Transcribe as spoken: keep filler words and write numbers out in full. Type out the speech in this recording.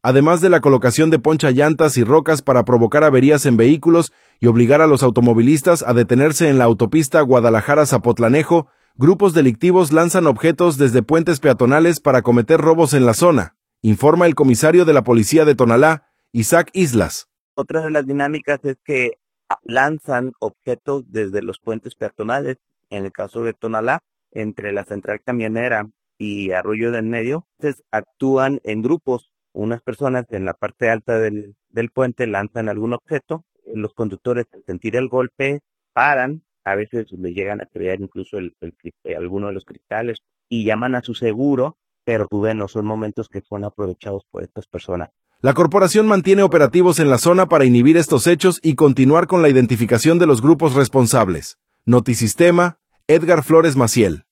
además de la colocación de ponchallantas y rocas para provocar averías en vehículos y obligar a los automovilistas a detenerse en la autopista Guadalajara-Zapotlanejo, grupos delictivos lanzan objetos desde puentes peatonales para cometer robos en la zona, informa el comisario de la policía de Tonalá, Isaac Islas. Otra de las dinámicas es que lanzan objetos desde los puentes peatonales, en el caso de Tonalá, entre la central camionera y Arroyo del Medio. Entonces actúan en grupos, unas personas en la parte alta del, del puente lanzan algún objeto, los conductores al sentir el golpe paran, a veces le llegan a crear incluso el, el, el, alguno de los cristales y llaman a su seguro, pero bueno, son momentos que son aprovechados por estas personas. La corporación mantiene operativos en la zona para inhibir estos hechos y continuar con la identificación de los grupos responsables. Notisistema, Edgar Flores Maciel.